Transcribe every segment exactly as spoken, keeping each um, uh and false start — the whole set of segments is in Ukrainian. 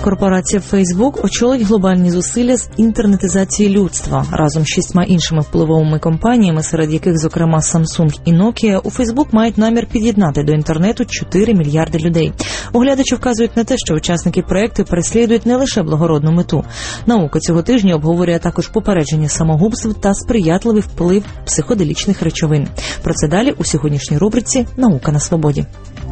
Корпорація Facebook очолить глобальні зусилля з інтернетизації людства. Разом з шістьма іншими впливовими компаніями, серед яких, зокрема, Samsung і Nokia, у Facebook мають намір під'єднати до інтернету чотири мільярди людей. Оглядачі вказують на те, що учасники проєкту переслідують не лише благородну мету. Наука цього тижня обговорює також попередження самогубств та сприятливий вплив психоделічних речовин. Про це далі у сьогоднішній рубриці «Наука на свободі».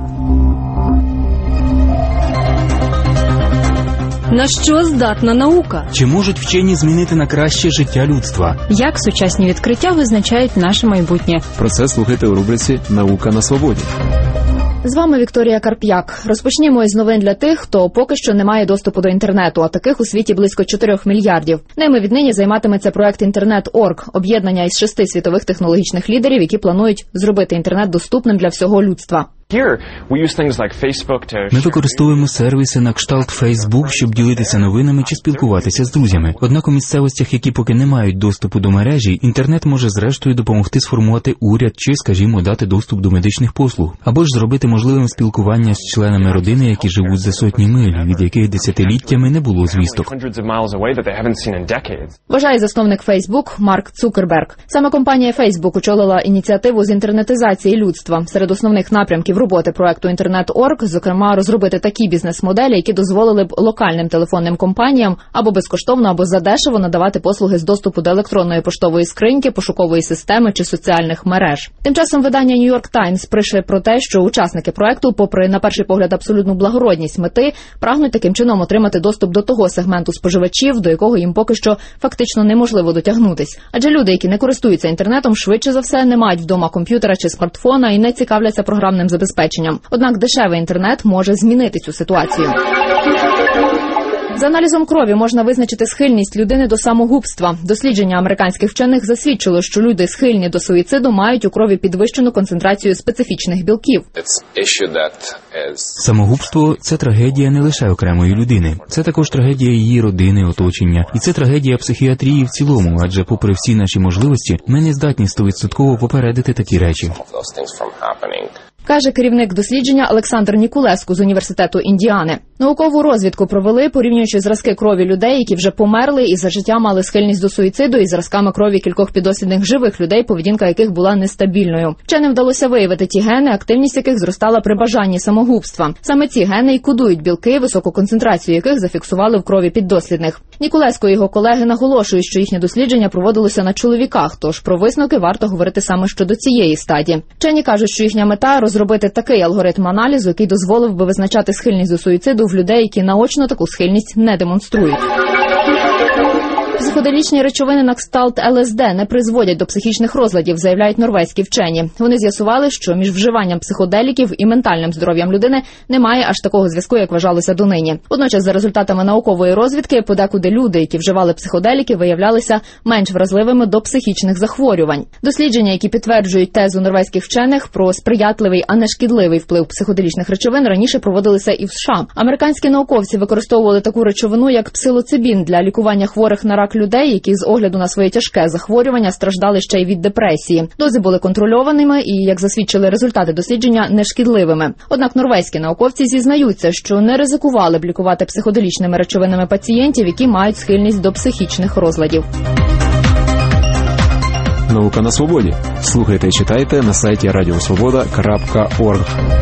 На що здатна наука? Чи можуть вчені змінити на краще життя людства? Як сучасні відкриття визначають наше майбутнє? Про це слухайте у рубриці «Наука на свободі». З вами Вікторія Карп'як. Розпочнімо із новин для тих, хто поки що не має доступу до інтернету, а таких у світі близько чотирьох мільярдів. Ними віднині займатиметься проект «Інтернет точка орг» – об'єднання із шести світових технологічних лідерів, які планують зробити інтернет доступним для всього людства. Ми використовуємо сервіси на кшталт Facebook, щоб ділитися новинами чи спілкуватися з друзями. Однак у місцевостях, які поки не мають доступу до мережі, інтернет може зрештою допомогти сформувати уряд чи, скажімо, дати доступ до медичних послуг. Або ж зробити можливим спілкування з членами родини, які живуть за сотні миль, від яких десятиліттями не було звісток. Вважає засновник Facebook Марк Цукерберг. Саме компанія Facebook очолила ініціативу з інтернетизації людства. Серед основних напрямків роботи проекту «Інтернет точка орг», зокрема, розробити такі бізнес-моделі, які дозволили б локальним телефонним компаніям або безкоштовно, або задешево надавати послуги з доступу до електронної поштової скриньки, пошукової системи чи соціальних мереж. Тим часом видання New York Times пише про те, що учасники проекту, попри, на перший погляд, абсолютну благородність мети, прагнуть таким чином отримати доступ до того сегменту споживачів, до якого їм поки що фактично неможливо дотягнутись. Адже люди, які не користуються інтернетом, швидше за все не мають вдома комп'ютера чи смартфона і не цікавляться програмним забезпеченням. Однак дешевий інтернет може змінити цю ситуацію. За аналізом крові можна визначити схильність людини до самогубства. Дослідження американських вчених засвідчило, що люди, схильні до суїциду, мають у крові підвищену концентрацію специфічних білків. Самогубство – це трагедія не лише окремої людини. Це також трагедія її родини, оточення. І це трагедія психіатрії в цілому, адже попри всі наші можливості, ми не здатні стовідсотково попередити такі речі. Каже керівник дослідження Олександр Нікулеску з університету Індіани. Наукову розвідку провели, порівнюючи зразки крові людей, які вже померли і за життя мали схильність до суїциду, із зразками крові кількох піддослідних живих людей, поведінка яких була нестабільною. Вченим вдалося виявити ті гени, активність яких зростала при бажанні самогубства. Саме ці гени й кодують білки, високу концентрацію яких зафіксували в крові піддослідних. Нікулеско і його колеги наголошують, що їхнє дослідження проводилося на чоловіках, тож про висновки варто говорити саме щодо цієї стадії. Вчені кажуть, що їхня мета – розробити такий алгоритм аналізу, який дозволив би визначати схильність до суїциду в людей, які наочно таку схильність не демонструють. Психоделічні речовини на кшталт ел ес де не призводять до психічних розладів, заявляють норвезькі вчені. Вони з'ясували, що між вживанням психоделіків і ментальним здоров'ям людини немає аж такого зв'язку, як вважалося донині. Водночас, за результатами наукової розвідки, подекуди люди, які вживали психоделіки, виявлялися менш вразливими до психічних захворювань. Дослідження, які підтверджують тезу норвезьких вчених про сприятливий, а не шкідливий вплив психоделічних речовин, раніше проводилися і в США. Американські науковці використовували таку речовину, як псилоцибін, для лікування хворих на рак людей, які з огляду на своє тяжке захворювання страждали ще й від депресії. Дози були контрольованими і, як засвідчили результати дослідження, нешкідливими. Однак норвезькі науковці зізнаються, що не ризикували б лікувати психоделічними речовинами пацієнтів, які мають схильність до психічних розладів. Наука на свободі. Слухайте і читайте на сайті радіосвобода крапка орг.